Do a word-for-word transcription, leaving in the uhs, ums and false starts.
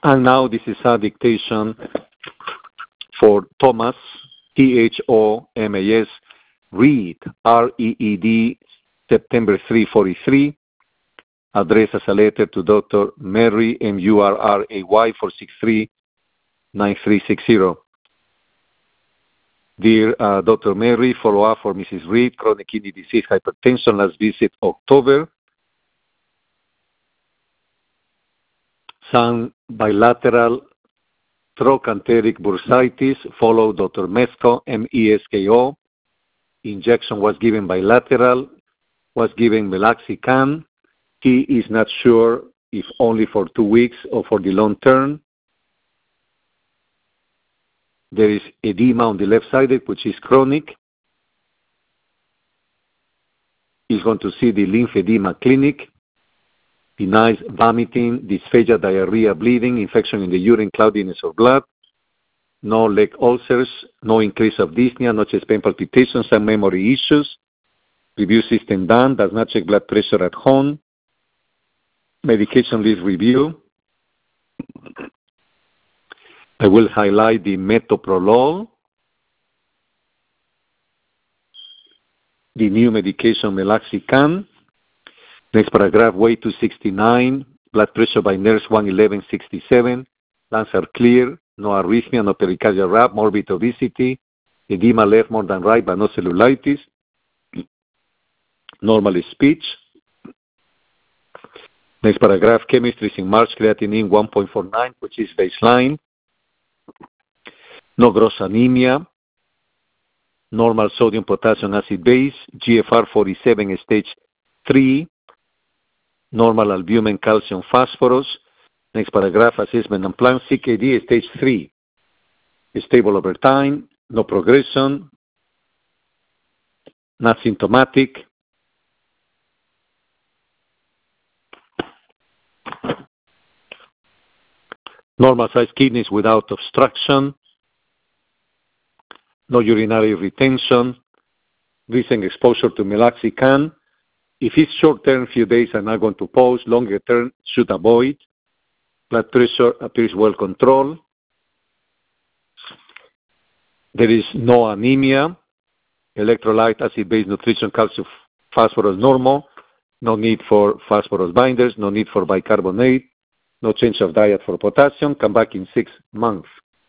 And now this is a dictation for Thomas, T H O M A S, Reed, R E E D, September three forty-three, addressed as a letter to Doctor Murray, M U R R A Y, four six three, nine three six zero. Dear uh, Doctor Murray, follow-up for Missus Reed, chronic kidney disease, hypertension, last visit October. Some bilateral trochanteric bursitis, followed Doctor Mesko, M E S K O. Injection was given bilateral, was given meloxicam. He is not sure if only for two weeks or for the long term. There is edema on the left side, which is chronic. He's going to see the lymphedema clinic. Denies vomiting, dysphagia, diarrhea, bleeding, infection in the urine, cloudiness of blood. No leg ulcers, no increase of dyspnea, no chest pain, palpitations, and memory issues. Review system done, does not check blood pressure at home. Medication list review. I will highlight the metoprolol, the new medication meloxicam. Next paragraph, weight two sixty-nine, blood pressure by nurse one eleven sixty-seven, lungs are clear, no arrhythmia, no pericardial rap, morbid obesity, edema left more than right, but no cellulitis, normal speech. Next paragraph, chemistry in March, creatinine one point four nine, which is baseline. No gross anemia, normal sodium, potassium, acid base, G F R forty-seven, stage three, normal albumin, calcium, phosphorus. Next paragraph, assessment and plan, C K D, stage three, stable over time, no progression, not symptomatic. Normal size kidneys without obstruction. No urinary retention, recent exposure to meloxicam. If it's short-term, few days, I'm not going to pause. Longer term, should avoid. Blood pressure appears well controlled. There is no anemia. Electrolyte, acid-base nutrition, calcium, phosphorus normal. No need for phosphorus binders. No need for bicarbonate. No change of diet for potassium. Come back in six months.